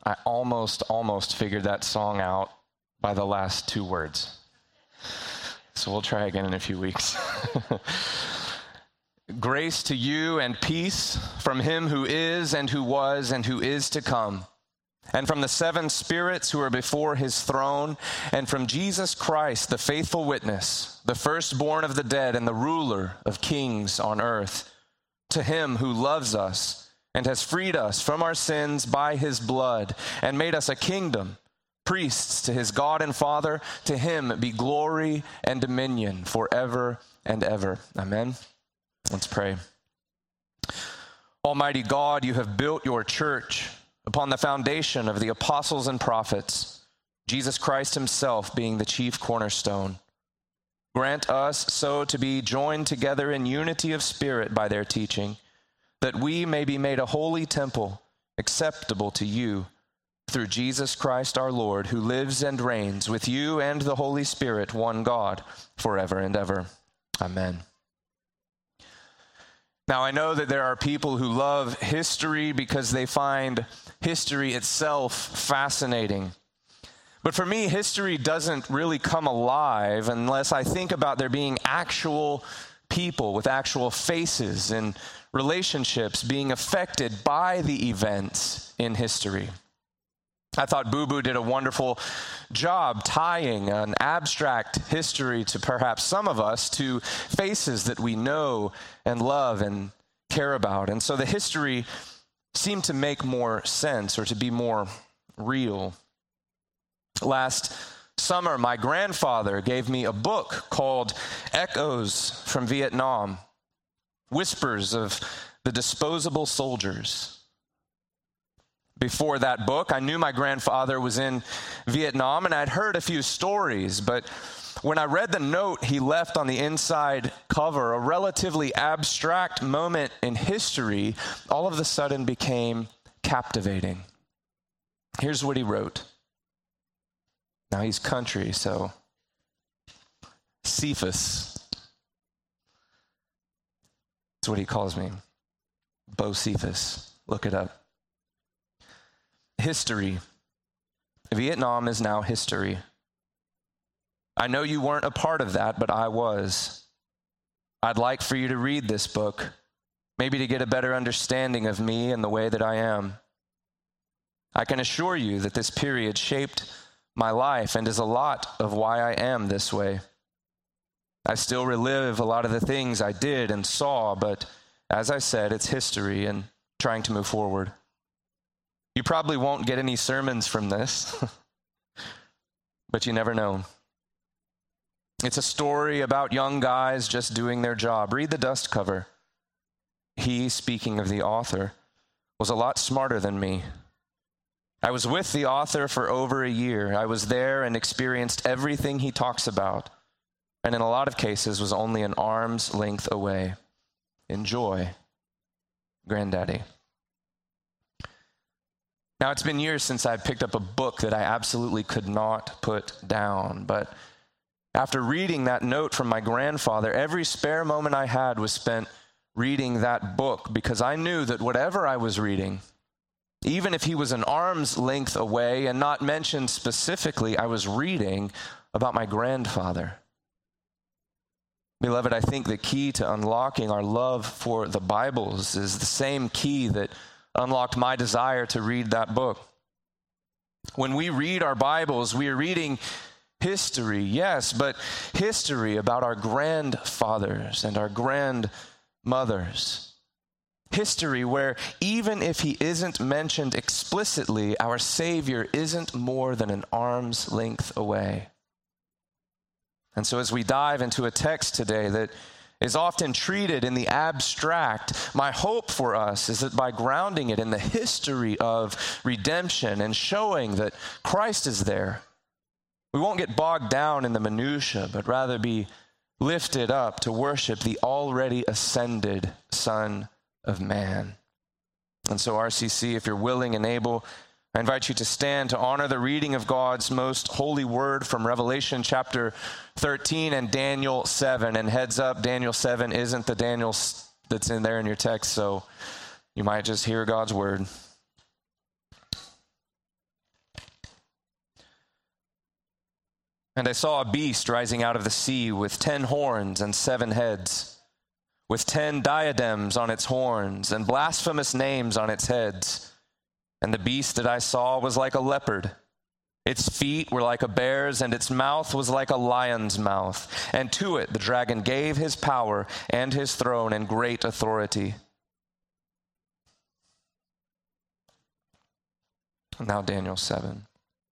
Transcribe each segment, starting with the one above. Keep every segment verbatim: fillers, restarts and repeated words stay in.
I almost, almost figured that song out by the last two words. So we'll try again in a few weeks. Grace to you and peace from him who is and who was and who is to come, and from the seven spirits who are before his throne, and from Jesus Christ, the faithful witness, the firstborn of the dead and the ruler of kings on earth, to him who loves us and has freed us from our sins by his blood and made us a kingdom, priests to his God and Father, to him be glory and dominion forever and ever. Amen. Let's pray. Almighty God, you have built your church upon the foundation of the apostles and prophets, Jesus Christ himself being the chief cornerstone. Grant us so to be joined together in unity of spirit by their teaching, that we may be made a holy temple acceptable to you through Jesus Christ our Lord, who lives and reigns with you and the Holy Spirit, one God, forever and ever. Amen. Now, I know that there are people who love history because they find history itself fascinating. But for me, history doesn't really come alive unless I think about there being actual people with actual faces and relationships being affected by the events in history. I thought Boo Boo did a wonderful job tying an abstract history to perhaps some of us to faces that we know and love and care about. And so the history seemed to make more sense or to be more real. Last summer, my grandfather gave me a book called Echoes from Vietnam, Whispers of the Disposable Soldiers. Before that book, I knew my grandfather was in Vietnam, and I'd heard a few stories, but when I read the note he left on the inside cover, a relatively abstract moment in history all of a sudden became captivating. Here's what he wrote. Now he's country, so Cephas. That's what he calls me. Bo Cephas. Look it up. History. Vietnam is now history. I know you weren't a part of that, but I was. I'd like for you to read this book, maybe to get a better understanding of me and the way that I am. I can assure you that this period shaped my life and is a lot of why I am this way. I still relive a lot of the things I did and saw, but as I said, it's history and trying to move forward. You probably won't get any sermons from this, but you never know. It's a story about young guys just doing their job. Read the dust cover. He, speaking of the author, was a lot smarter than me. I was with the author for over a year. I was there and experienced everything he talks about, and in a lot of cases was only an arm's length away. Enjoy, Granddaddy. Now, it's been years since I picked up a book that I absolutely could not put down, but after reading that note from my grandfather, every spare moment I had was spent reading that book because I knew that whatever I was reading, even if he was an arm's length away and not mentioned specifically, I was reading about my grandfather. Beloved, I think the key to unlocking our love for the Bibles is the same key that unlocked my desire to read that book. When we read our Bibles, we are reading history, yes, but history about our grandfathers and our grandmothers. History where even if he isn't mentioned explicitly, our Savior isn't more than an arm's length away. And so as we dive into a text today that is often treated in the abstract, my hope for us is that by grounding it in the history of redemption and showing that Christ is there, we won't get bogged down in the minutia, but rather be lifted up to worship the already ascended Son of Man. And so R C C, if you're willing and able, I invite you to stand to honor the reading of God's most holy word from Revelation chapter thirteen and Daniel seven. And heads up, Daniel seven isn't the Daniel that's in there in your text, so you might just hear God's word. And I saw a beast rising out of the sea with ten horns and seven heads, with ten diadems on its horns and blasphemous names on its heads. And the beast that I saw was like a leopard. Its feet were like a bear's, and its mouth was like a lion's mouth. And to it the dragon gave his power and his throne and great authority. Now Daniel seven.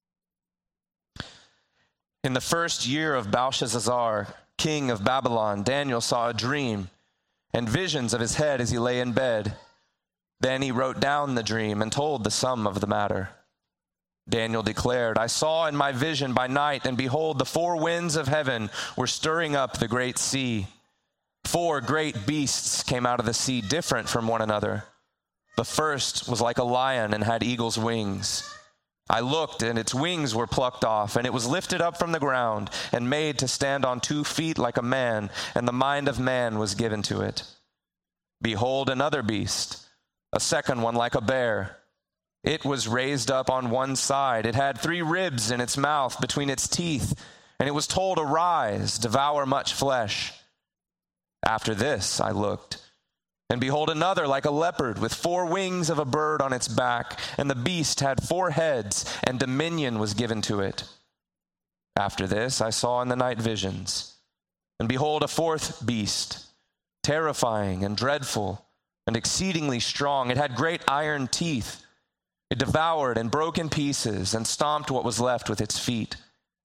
In the first year of Belshazzar, king of Babylon, Daniel saw a dream and visions of his head as he lay in bed. Then he wrote down the dream and told the sum of the matter. Daniel declared, I saw in my vision by night, and behold, the four winds of heaven were stirring up the great sea. Four great beasts came out of the sea, different from one another. The first was like a lion and had eagle's wings. I looked, and its wings were plucked off, and it was lifted up from the ground and made to stand on two feet like a man, and the mind of man was given to it. Behold, another beast, a second one like a bear. It was raised up on one side. It had three ribs in its mouth between its teeth, and it was told, arise, devour much flesh. After this I looked, and behold, another like a leopard with four wings of a bird on its back, and the beast had four heads, and dominion was given to it. After this I saw in the night visions, and behold, a fourth beast, terrifying and dreadful and exceedingly strong. It had great iron teeth. It devoured and broke in pieces and stomped what was left with its feet.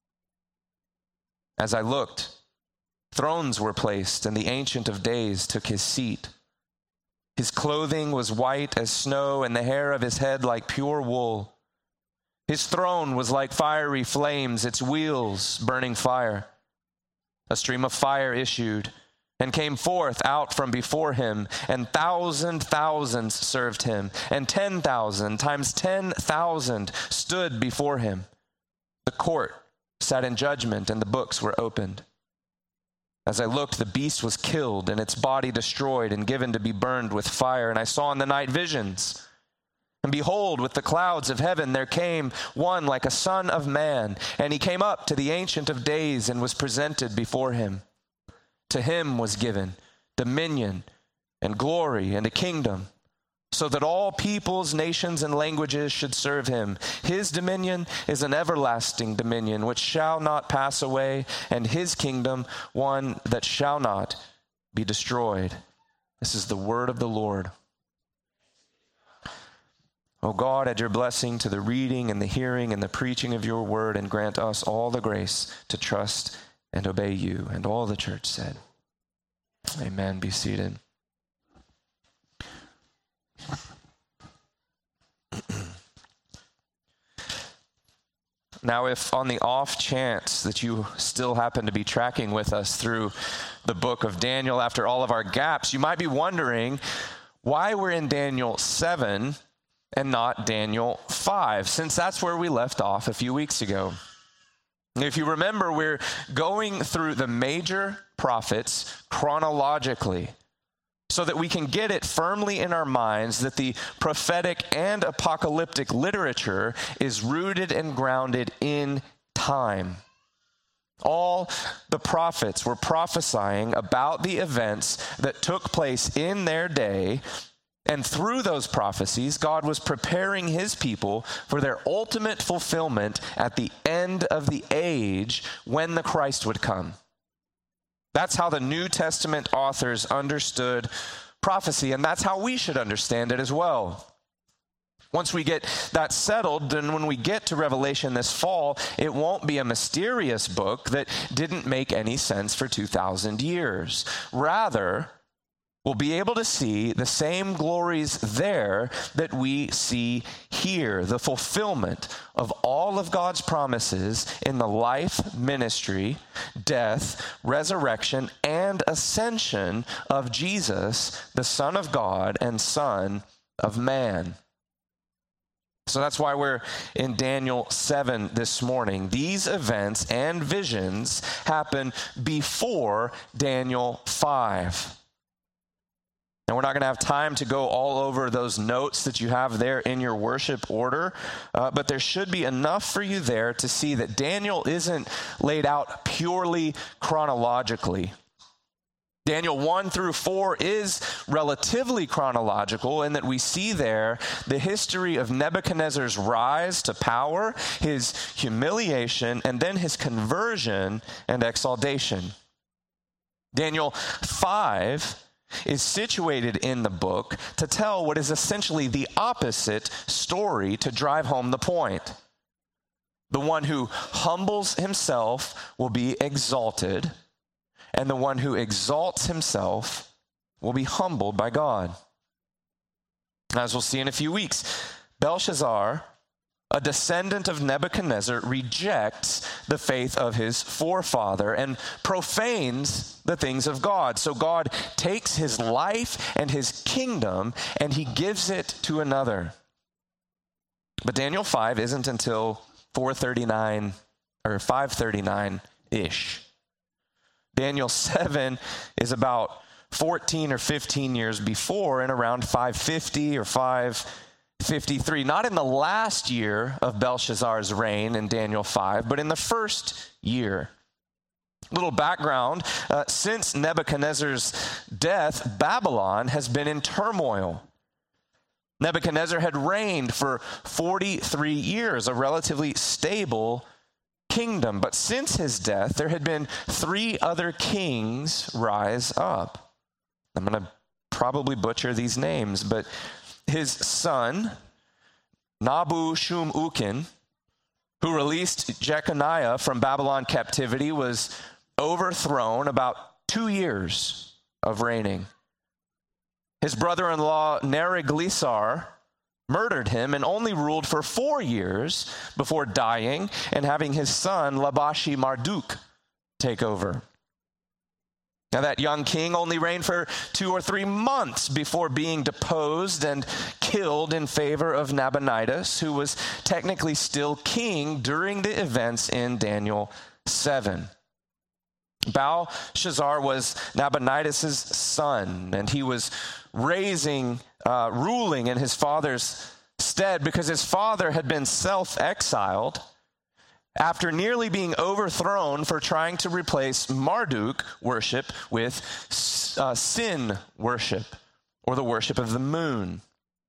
As I looked, thrones were placed, and the Ancient of Days took his seat. His clothing was white as snow, and the hair of his head like pure wool. His throne was like fiery flames, its wheels burning fire. A stream of fire issued and came forth out from before him, and thousand thousands served him, and ten thousand times ten thousand stood before him. The court sat in judgment, and the books were opened. As I looked, the beast was killed, and its body destroyed and given to be burned with fire. And I saw in the night visions. And behold, with the clouds of heaven there came one like a son of man, and he came up to the Ancient of Days and was presented before him. To him was given dominion and glory and a kingdom, so that all peoples, nations, and languages should serve him. His dominion is an everlasting dominion which shall not pass away, and his kingdom one that shall not be destroyed. This is the word of the Lord. O God, add your blessing to the reading and the hearing and the preaching of your word, and grant us all the grace to trust and obey you. And all the church said, amen. Be seated. Now, if on the off chance that you still happen to be tracking with us through the book of Daniel after all of our gaps, you might be wondering why we're in Daniel seven and not Daniel five, since that's where we left off a few weeks ago. If you remember, we're going through the major prophets chronologically, so that we can get it firmly in our minds that the prophetic and apocalyptic literature is rooted and grounded in time. All the prophets were prophesying about the events that took place in their day, and through those prophecies, God was preparing his people for their ultimate fulfillment at the end of the age when the Christ would come. That's how the New Testament authors understood prophecy, and that's how we should understand it as well. Once we get that settled, then when we get to Revelation this fall, it won't be a mysterious book that didn't make any sense for two thousand years. Rather, we'll be able to see the same glories there that we see here, the fulfillment of all of God's promises in the life, ministry, death, resurrection, and ascension of Jesus, the Son of God and Son of Man. So that's why we're in Daniel seven this morning. These events and visions happen before Daniel five. And we're not going to have time to go all over those notes that you have there in your worship order, uh, but there should be enough for you there to see that Daniel isn't laid out purely chronologically. Daniel one through four is relatively chronological in that we see there the history of Nebuchadnezzar's rise to power, his humiliation, and then his conversion and exaltation. Daniel five is situated in the book to tell what is essentially the opposite story to drive home the point. The one who humbles himself will be exalted, and the one who exalts himself will be humbled by God. As we'll see in a few weeks, Belshazzar, a descendant of Nebuchadnezzar, rejects the faith of his forefather and profanes the things of God. So God takes his life and his kingdom and he gives it to another. But Daniel five isn't until four thirty-nine or five thirty-nine-ish. Daniel seven is about fourteen or fifteen years before, and around five fifty or five fifty-three, not in the last year of Belshazzar's reign in Daniel five, but in the first year. Little background, uh, since Nebuchadnezzar's death, Babylon has been in turmoil. Nebuchadnezzar had reigned for forty-three years, a relatively stable kingdom. But since his death, there had been three other kings rise up. I'm going to probably butcher these names, but his son, Nabu-shum-ukin, who released Jeconiah from Babylon captivity, was overthrown about two years of reigning. His brother-in-law, Neriglissar, murdered him and only ruled for four years before dying and having his son, Labashi-Marduk, take over. Now, that young king only reigned for two or three months before being deposed and killed in favor of Nabonidus, who was technically still king during the events in Daniel seven. Belshazzar was Nabonidus' son, and he was raising, uh, ruling in his father's stead because his father had been self-exiled after nearly being overthrown for trying to replace Marduk worship with uh, sin worship, or the worship of the moon.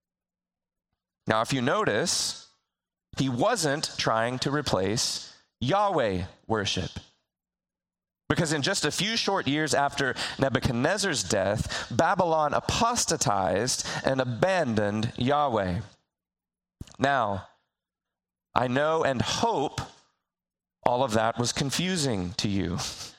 Now, if you notice, he wasn't trying to replace Yahweh worship. Because in just a few short years after Nebuchadnezzar's death, Babylon apostatized and abandoned Yahweh. Now, I know and hope all of that was confusing to you.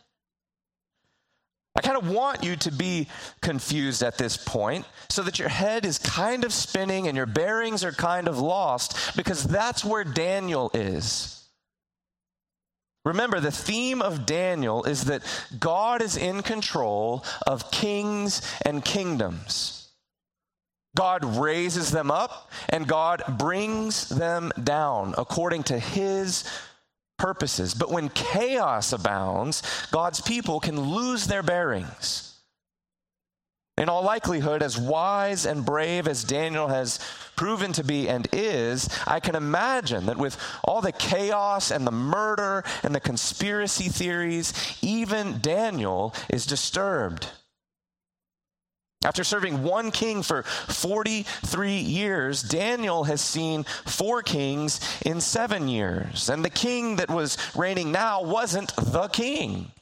I kind of want you to be confused at this point so that your head is kind of spinning and your bearings are kind of lost, because that's where Daniel is. Remember, the theme of Daniel is that God is in control of kings and kingdoms. God raises them up and God brings them down according to his purposes. But when chaos abounds, God's people can lose their bearings. In all likelihood, as wise and brave as Daniel has proven to be and is, I can imagine that with all the chaos and the murder and the conspiracy theories, even Daniel is disturbed. After serving one king for forty-three years, Daniel has seen four kings in seven years. And the king that was reigning now wasn't the king.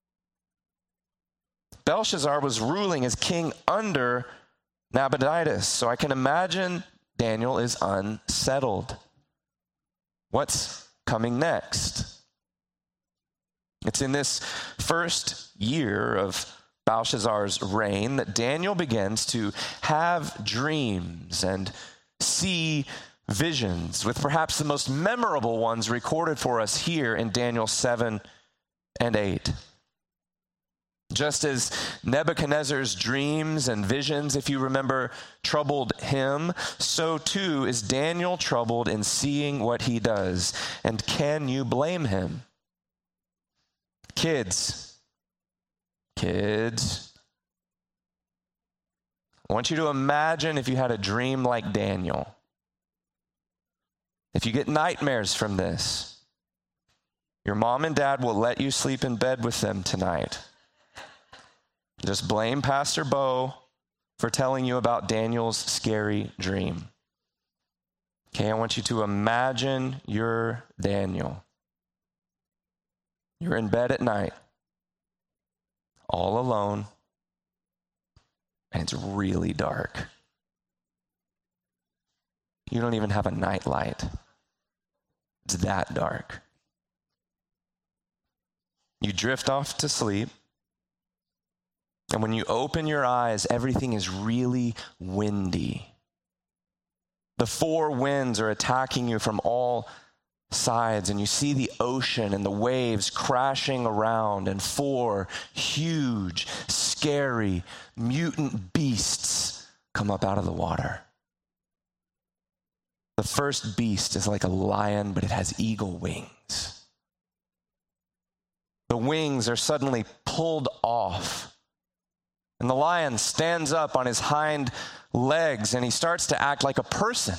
Belshazzar was ruling as king under Nabonidus. So I can imagine Daniel is unsettled. What's coming next? It's in this first year of Belshazzar's reign that Daniel begins to have dreams and see visions, with perhaps the most memorable ones recorded for us here in Daniel seven and eight. Just as Nebuchadnezzar's dreams and visions, if you remember, troubled him, so too is Daniel troubled in seeing what he does. And can you blame him? Kids, kids, I want you to imagine if you had a dream like Daniel. If you get nightmares from this, your mom and dad will let you sleep in bed with them tonight. Just blame Pastor Bo for telling you about Daniel's scary dream. Okay, I want you to imagine you're Daniel. You're in bed at night, all alone, and it's really dark. You don't even have a night light. It's that dark. You drift off to sleep, and when you open your eyes, everything is really windy. The four winds are attacking you from all sides, and you see the ocean and the waves crashing around, and four huge, scary, mutant beasts come up out of the water. The first beast is like a lion, but it has eagle wings. The wings are suddenly pulled off, and the lion stands up on his hind legs, and he starts to act like a person.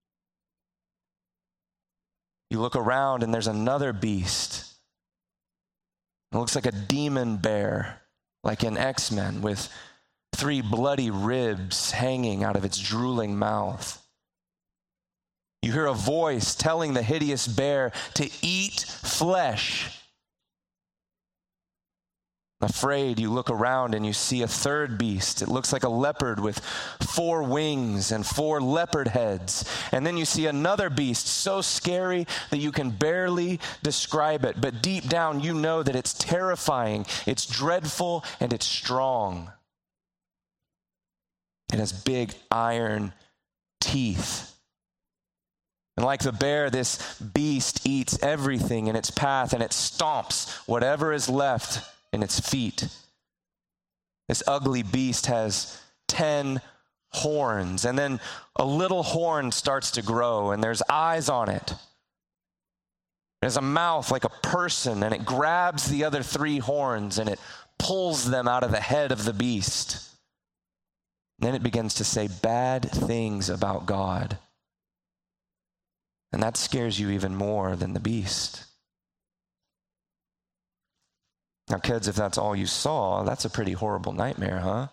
You look around, and there's another beast. It looks like a demon bear, like in X-Men, with three bloody ribs hanging out of its drooling mouth. You hear a voice telling the hideous bear to eat flesh. Afraid, you look around and you see a third beast. It looks like a leopard with four wings and four leopard heads. And then you see another beast so scary that you can barely describe it. But deep down, you know that it's terrifying, it's dreadful, and it's strong. It has big iron teeth. And like the bear, this beast eats everything in its path, and it stomps whatever is left in its feet. This ugly beast has ten horns, and then a little horn starts to grow, and there's eyes on it. There's a mouth like a person, and it grabs the other three horns, and it pulls them out of the head of the beast. And then it begins to say bad things about God. And that scares you even more than the beast. Now, kids, if that's all you saw, that's a pretty horrible nightmare, huh?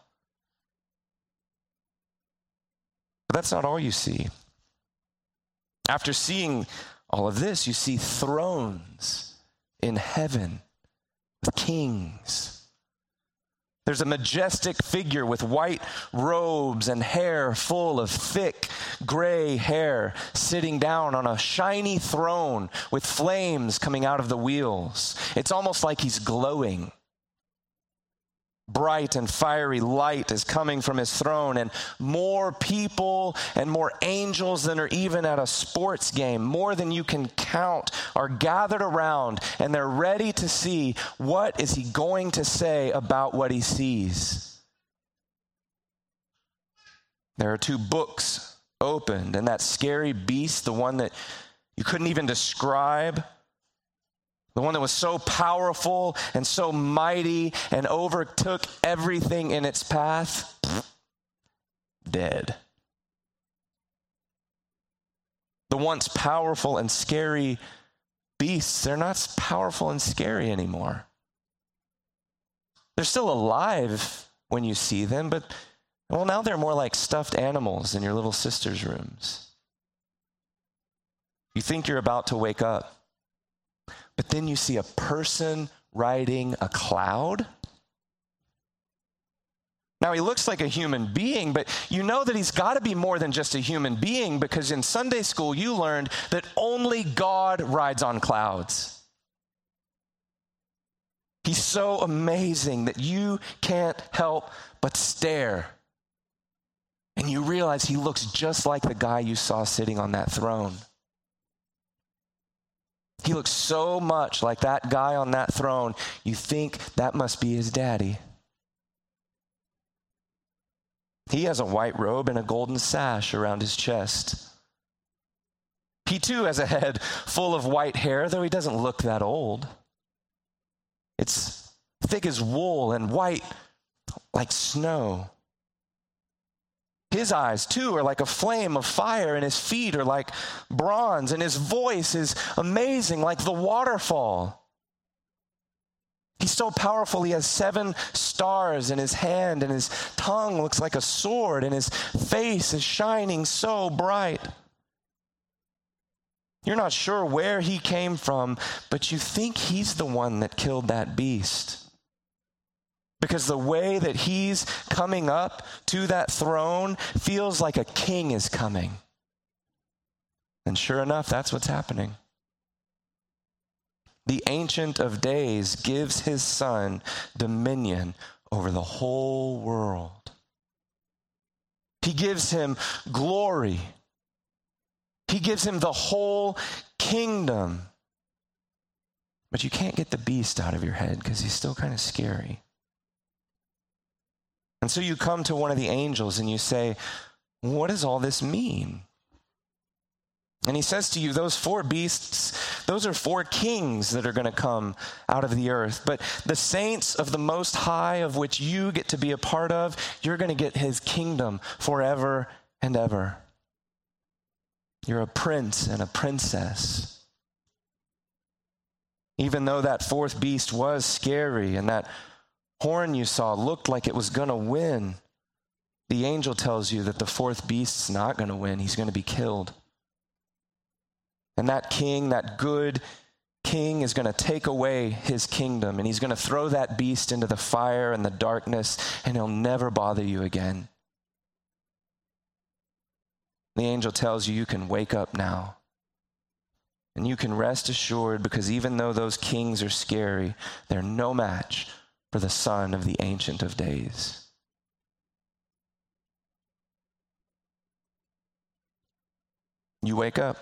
But that's not all you see. After seeing all of this, you see thrones in heaven with kings. There's a majestic figure with white robes and hair full of thick gray hair sitting down on a shiny throne with flames coming out of the wheels. It's almost like he's glowing. Bright and fiery light is coming from his throne, and more people and more angels than are even at a sports game, more than you can count, are gathered around, and they're ready to see what is he going to say about what he sees. There are two books opened, and that scary beast, the one that you couldn't even describe, the one that was so powerful and so mighty and overtook everything in its path, dead. The once powerful and scary beasts, they're not powerful and scary anymore. They're still alive when you see them, but well, now they're more like stuffed animals in your little sister's rooms. You think you're about to wake up, but then you see a person riding a cloud. Now, he looks like a human being, but you know that he's got to be more than just a human being, because in Sunday school you learned that only God rides on clouds. He's so amazing that you can't help but stare. And you realize he looks just like the guy you saw sitting on that throne. He looks so much like that guy on that throne, you think that must be his daddy. He has a white robe and a golden sash around his chest. He too has a head full of white hair, though he doesn't look that old. It's thick as wool and white like snow. His eyes, too, are like a flame of fire, and his feet are like bronze, and his voice is amazing, like the waterfall. He's so powerful, he has seven stars in his hand, and his tongue looks like a sword, and his face is shining so bright. You're not sure where he came from, but you think he's the one that killed that beast. Because the way that he's coming up to that throne feels like a king is coming. And sure enough, that's what's happening. The Ancient of Days gives his son dominion over the whole world. He gives him glory. He gives him the whole kingdom. But you can't get the beast out of your head because he's still kind of scary. And so you come to one of the angels and you say, what does all this mean? And he says to you, those four beasts, those are four kings that are going to come out of the earth. But the saints of the Most High, of which you get to be a part of, you're going to get his kingdom forever and ever. You're a prince and a princess. Even though that fourth beast was scary and that horn you saw looked like it was going to win, the angel tells you that the fourth beast's not going to win. He's going to be killed. And that king, that good king, is going to take away his kingdom, and he's going to throw that beast into the fire and the darkness, and he'll never bother you again. The angel tells you you can wake up now. And you can rest assured, because even though those kings are scary, they're no match for the Son of the Ancient of Days. You wake up.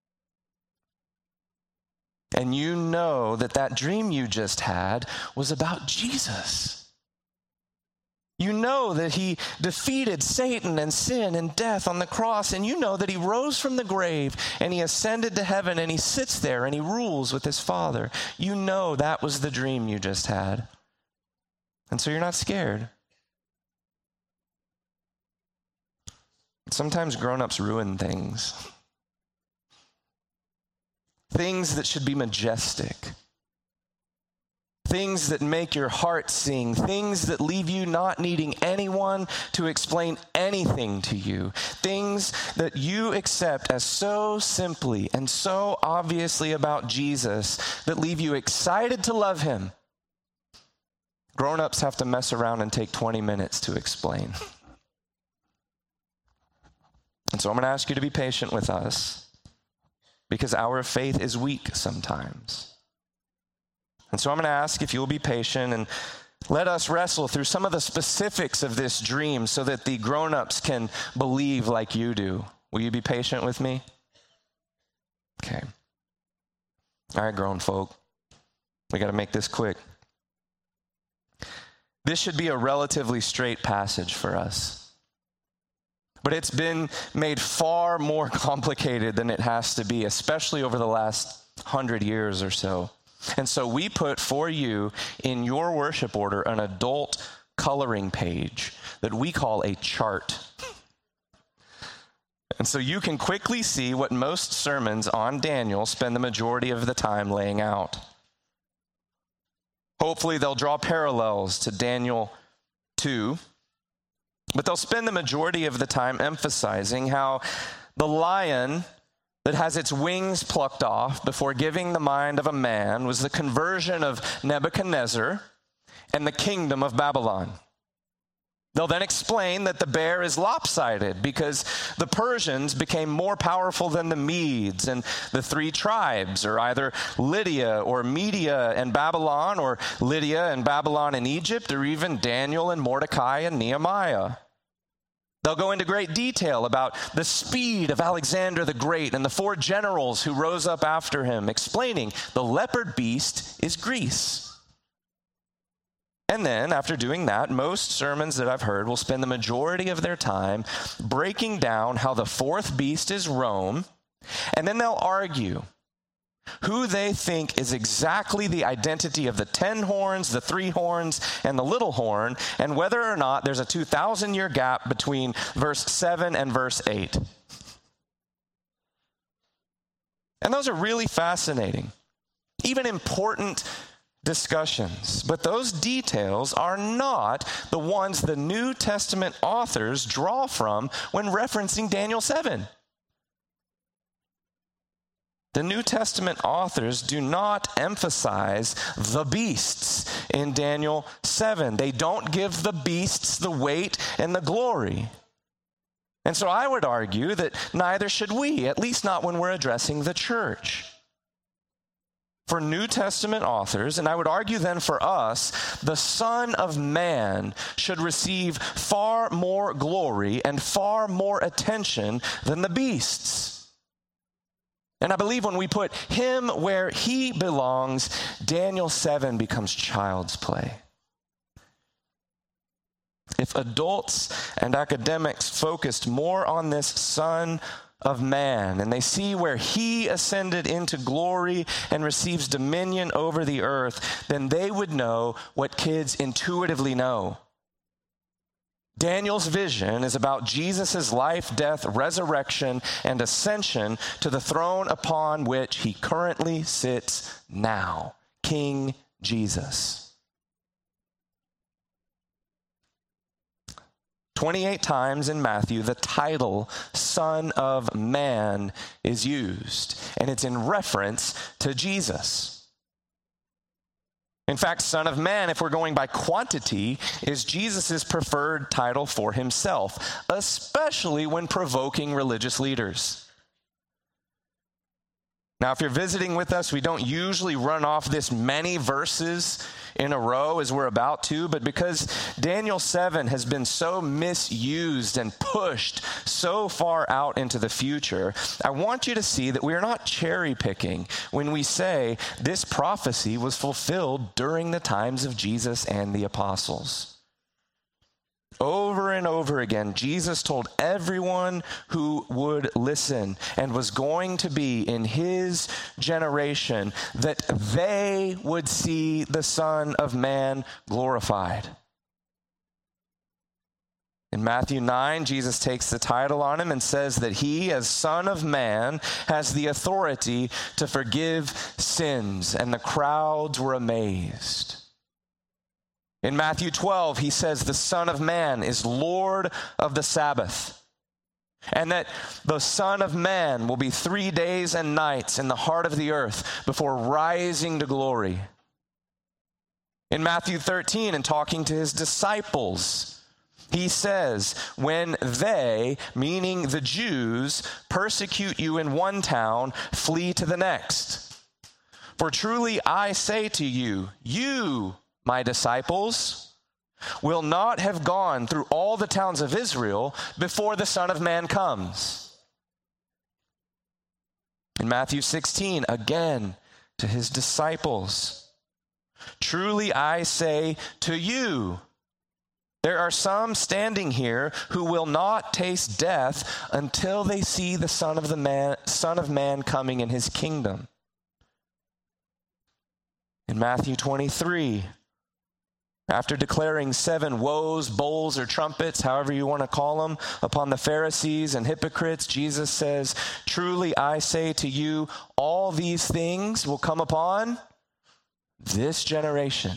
And you know that that dream you just had was about Jesus. You know that he defeated Satan and sin and death on the cross, and you know that he rose from the grave and he ascended to heaven and he sits there and he rules with his Father. You know that was the dream you just had. And so you're not scared. Sometimes grown-ups ruin things. Things that should be majestic. Things that make your heart sing. Things that leave you not needing anyone to explain anything to you. Things that you accept as so simply and so obviously about Jesus that leave you excited to love him. Grown-ups have to mess around and take twenty minutes to explain. And so I'm going to ask you to be patient with us, because our faith is weak sometimes. And so I'm going to ask if you'll be patient and let us wrestle through some of the specifics of this dream so that the grown-ups can believe like you do. Will you be patient with me? Okay. All right, grown folk. We got to make this quick. This should be a relatively straight passage for us. But it's been made far more complicated than it has to be, especially over the last hundred years or so. And so we put for you in your worship order an adult coloring page that we call a chart. And so you can quickly see what most sermons on Daniel spend the majority of the time laying out. Hopefully they'll draw parallels to Daniel two. But they'll spend the majority of the time emphasizing how the lion that has its wings plucked off before giving the mind of a man was the conversion of Nebuchadnezzar and the kingdom of Babylon. They'll then explain that the bear is lopsided because the Persians became more powerful than the Medes, and the three tribes are either Lydia or Media and Babylon, or Lydia and Babylon and Egypt, or even Daniel and Mordecai and Nehemiah. They'll go into great detail about the speed of Alexander the Great and the four generals who rose up after him, explaining the leopard beast is Greece. And then, after doing that, most sermons that I've heard will spend the majority of their time breaking down how the fourth beast is Rome, and then they'll argue who they think is exactly the identity of the ten horns, the three horns, and the little horn, and whether or not there's a two thousand year gap between verse seven and verse eight. And those are really fascinating, even important discussions. But those details are not the ones the New Testament authors draw from when referencing Daniel seven. The New Testament authors do not emphasize the beasts in Daniel seven. They don't give the beasts the weight and the glory. And so I would argue that neither should we, at least not when we're addressing the church. For New Testament authors, and I would argue then for us, the Son of Man should receive far more glory and far more attention than the beasts. And I believe when we put him where he belongs, Daniel seven becomes child's play. If adults and academics focused more on this Son of Man, and they see where he ascended into glory and receives dominion over the earth, then they would know what kids intuitively know. Daniel's vision is about Jesus' life, death, resurrection, and ascension to the throne upon which he currently sits now, King Jesus. twenty-eight times in Matthew, the title Son of Man is used, and it's in reference to Jesus. In fact, Son of Man, if we're going by quantity, is Jesus' preferred title for himself, especially when provoking religious leaders. Now, if you're visiting with us, we don't usually run off this many verses in a row as we're about to, but because Daniel seven has been so misused and pushed so far out into the future, I want you to see that we are not cherry picking when we say this prophecy was fulfilled during the times of Jesus and the apostles. Over and over again, Jesus told everyone who would listen and was going to be in his generation that they would see the Son of Man glorified. In Matthew nine, Jesus takes the title on him and says that he, as Son of Man, has the authority to forgive sins, and the crowds were amazed. In Matthew twelve, he says the Son of Man is Lord of the Sabbath, and that the Son of Man will be three days and nights in the heart of the earth before rising to glory. In Matthew thirteen, in talking to his disciples, he says, when they, meaning the Jews, persecute you in one town, flee to the next. For truly I say to you, you, my disciples, will not have gone through all the towns of Israel before the Son of Man comes. In Matthew sixteen, again to his disciples, truly I say to you, there are some standing here who will not taste death until they see the Son of the Man, Son of Man coming in his kingdom. In Matthew twenty-three, after declaring seven woes, bowls, or trumpets, however you want to call them, upon the Pharisees and hypocrites, Jesus says, truly I say to you, all these things will come upon this generation.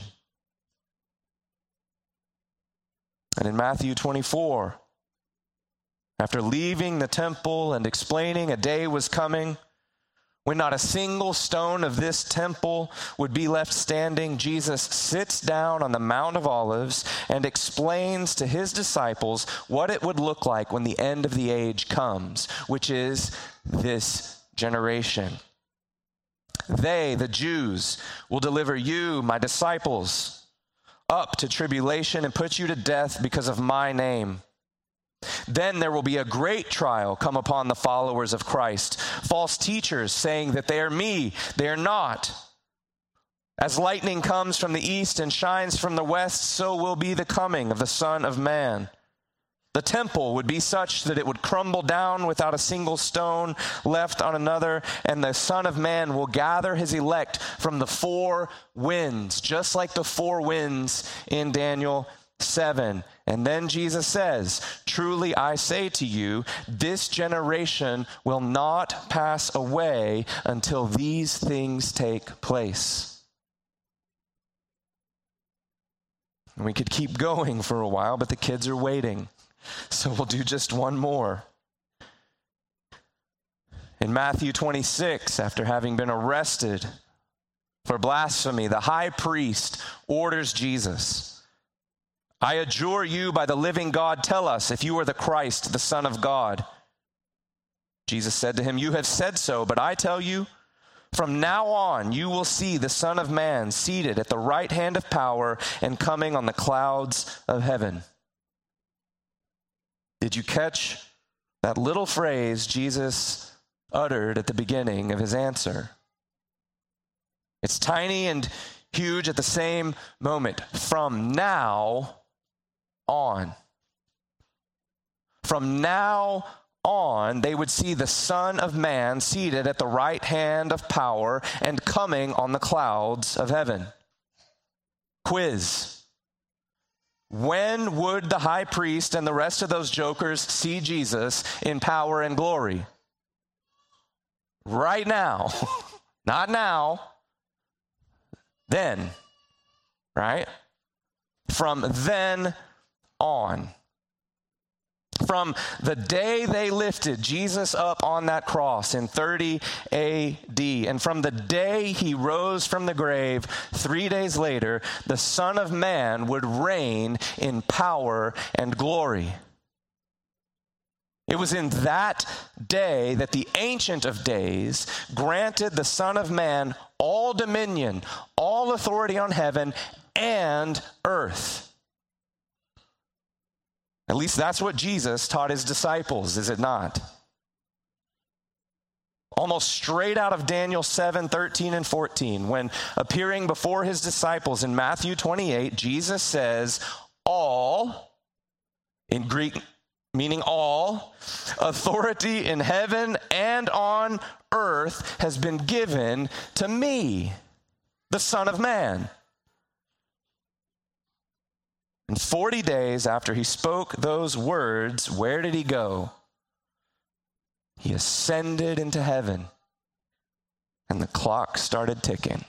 And in Matthew twenty-four, after leaving the temple and explaining a day was coming when not a single stone of this temple would be left standing, Jesus sits down on the Mount of Olives and explains to his disciples what it would look like when the end of the age comes, which is this generation. They, the Jews, will deliver you, my disciples, up to tribulation and put you to death because of my name. Then there will be a great trial come upon the followers of Christ. False teachers saying that they are me, they are not. As lightning comes from the east and shines from the west, so will be the coming of the Son of Man. The temple would be such that it would crumble down without a single stone left on another, and the Son of Man will gather his elect from the four winds, just like the four winds in Daniel seven. And then Jesus says, truly I say to you, this generation will not pass away until these things take place. And we could keep going for a while, but the kids are waiting. So we'll do just one more. In Matthew twenty-six, after having been arrested for blasphemy, the high priest orders Jesus, I adjure you by the living God, tell us if you are the Christ, the Son of God. Jesus said to him, you have said so, but I tell you, from now on you will see the Son of Man seated at the right hand of power and coming on the clouds of heaven. Did you catch that little phrase Jesus uttered at the beginning of his answer? It's tiny and huge at the same moment. From now on. From now on, they would see the Son of Man seated at the right hand of power and coming on the clouds of heaven. Quiz. When would the high priest and the rest of those jokers see Jesus in power and glory? Right now. Not now. Then. Right? From then on. From the day they lifted Jesus up on that cross in thirty A D, and from the day he rose from the grave three days later, the Son of Man would reign in power and glory. It was in that day that the Ancient of Days granted the Son of Man all dominion, all authority on heaven and earth. At least that's what Jesus taught his disciples, is it not? Almost straight out of Daniel seven, thirteen and fourteen, when appearing before his disciples in Matthew twenty-eight, Jesus says, all, in Greek meaning all, authority in heaven and on earth has been given to me, the Son of Man. And forty days after he spoke those words, where did he go? He ascended into heaven, and the clock started ticking.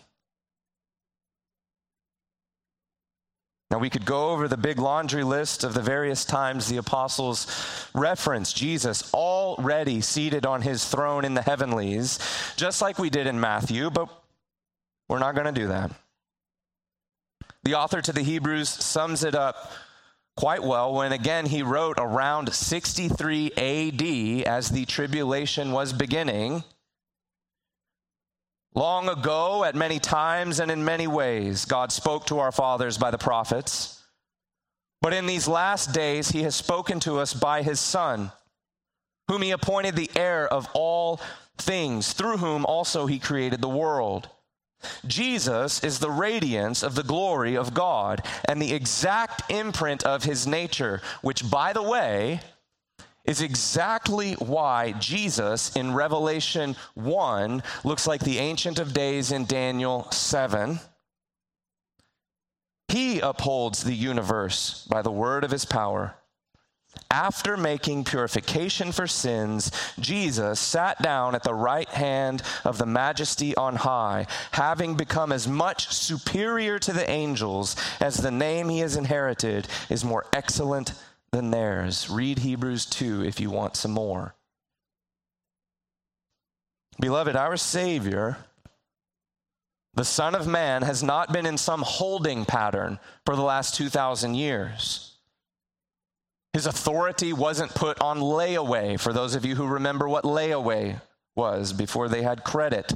Now, we could go over the big laundry list of the various times the apostles reference Jesus already seated on his throne in the heavenlies, just like we did in Matthew, but we're not going to do that. The author to the Hebrews sums it up quite well when, again, he wrote around sixty-three A D as the tribulation was beginning. Long ago, at many times and in many ways, God spoke to our fathers by the prophets. But in these last days, he has spoken to us by his Son, whom he appointed the heir of all things, through whom also he created the world. Jesus is the radiance of the glory of God and the exact imprint of his nature, which, by the way, is exactly why Jesus in Revelation one looks like the Ancient of Days in Daniel seven. He upholds the universe by the word of his power. After making purification for sins, Jesus sat down at the right hand of the Majesty on high, having become as much superior to the angels as the name he has inherited is more excellent than theirs. Read Hebrews two if you want some more. Beloved, our Savior, the Son of Man, has not been in some holding pattern for the last two thousand years. His authority wasn't put on layaway, for those of you who remember what layaway was before they had credit.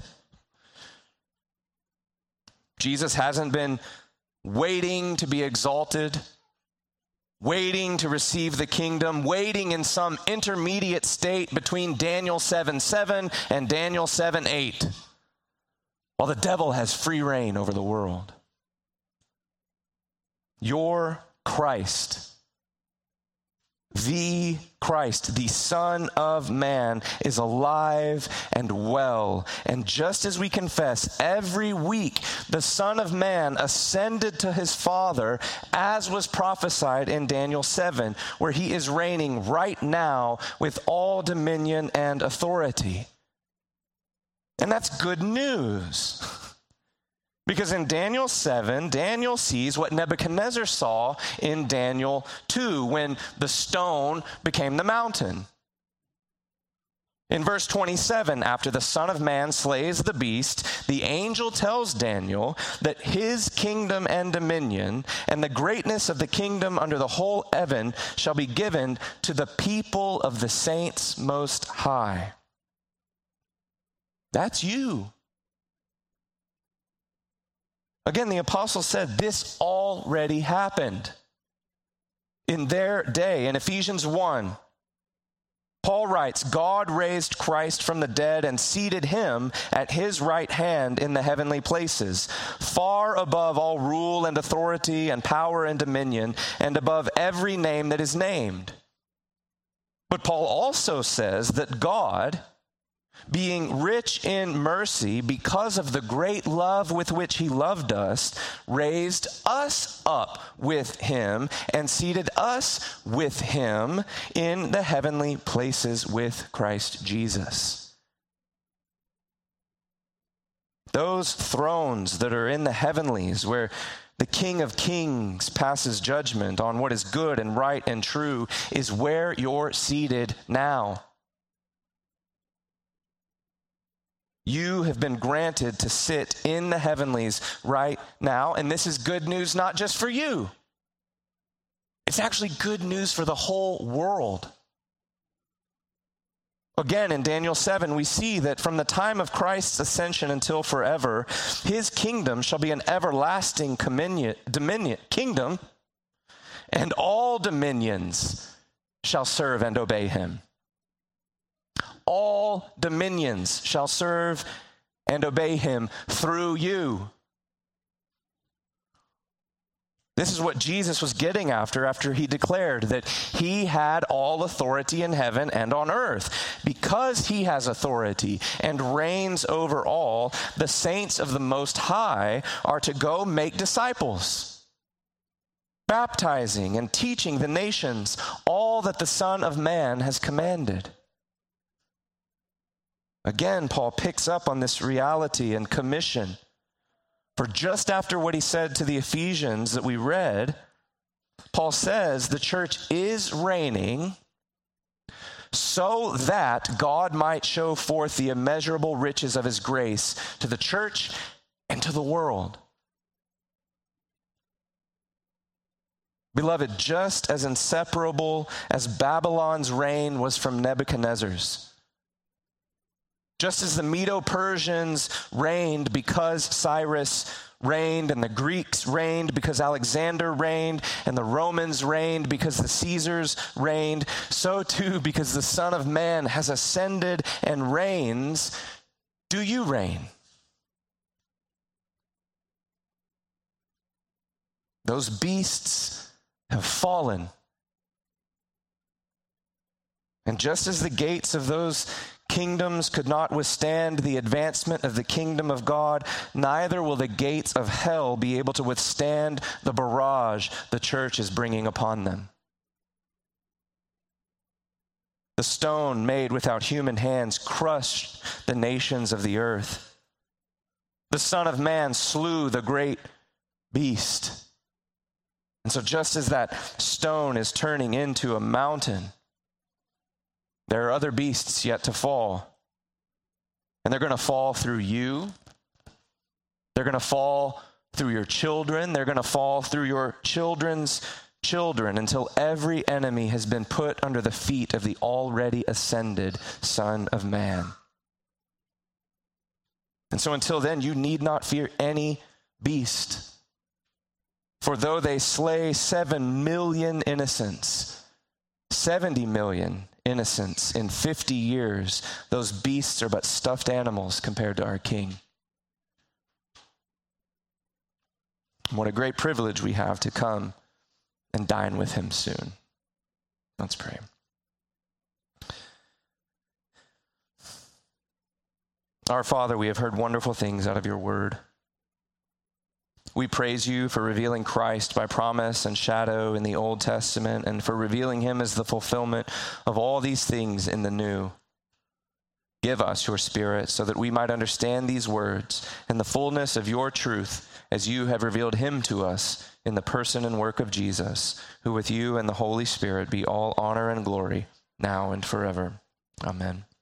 Jesus hasn't been waiting to be exalted, waiting to receive the kingdom, waiting in some intermediate state between Daniel seven seven and Daniel seven eight, while the devil has free reign over the world. Your Christ, The Christ, the Son of Man, is alive and well. And just as we confess every week, the Son of Man ascended to his Father, as was prophesied in Daniel seven, where he is reigning right now with all dominion and authority. And that's good news. Because in Daniel seven, Daniel sees what Nebuchadnezzar saw in Daniel two, when the stone became the mountain. In verse twenty-seven, after the Son of Man slays the beast, the angel tells Daniel that his kingdom and dominion and the greatness of the kingdom under the whole heaven shall be given to the people of the saints most high. That's you. Again, the apostle said this already happened in their day. In Ephesians one, Paul writes, God raised Christ from the dead and seated him at his right hand in the heavenly places, far above all rule and authority and power and dominion, and above every name that is named. But Paul also says that God, being rich in mercy, because of the great love with which he loved us, raised us up with him and seated us with him in the heavenly places with Christ Jesus. Those thrones that are in the heavenlies, where the King of Kings passes judgment on what is good and right and true, is where you're seated now. You have been granted to sit in the heavenlies right now, and this is good news not just for you. It's actually good news for the whole world. Again, in Daniel seven, we see that from the time of Christ's ascension until forever, his kingdom shall be an everlasting dominion, dominion, kingdom, and all dominions shall serve and obey him. All dominions shall serve and obey him through you. This is what Jesus was getting after, after he declared that he had all authority in heaven and on earth. Because he has authority and reigns over all, the saints of the Most High are to go make disciples, baptizing and teaching the nations all that the Son of Man has commanded. Again, Paul picks up on this reality and commission. For just after what he said to the Ephesians that we read, Paul says the church is reigning so that God might show forth the immeasurable riches of his grace to the church and to the world. Beloved, just as inseparable as Babylon's reign was from Nebuchadnezzar's, just as the Medo-Persians reigned because Cyrus reigned, and the Greeks reigned because Alexander reigned, and the Romans reigned because the Caesars reigned, so too, because the Son of Man has ascended and reigns, do you reign? Those beasts have fallen. And just as the gates of those kingdoms could not withstand the advancement of the kingdom of God, neither will the gates of hell be able to withstand the barrage the church is bringing upon them. The stone made without human hands crushed the nations of the earth. The Son of Man slew the great beast. And so just as that stone is turning into a mountain, there are other beasts yet to fall. And they're going to fall through you. They're going to fall through your children. They're going to fall through your children's children until every enemy has been put under the feet of the already ascended Son of Man. And so until then, you need not fear any beast. For though they slay seven million innocents, seventy million innocents in fifty years, those beasts are but stuffed animals compared to our King. What a great privilege we have to come and dine with him soon. Let's pray. Our Father, we have heard wonderful things out of your word. We praise you for revealing Christ by promise and shadow in the Old Testament, and for revealing him as the fulfillment of all these things in the New. Give us your Spirit so that we might understand these words and the fullness of your truth as you have revealed him to us in the person and work of Jesus, who with you and the Holy Spirit be all honor and glory now and forever. Amen.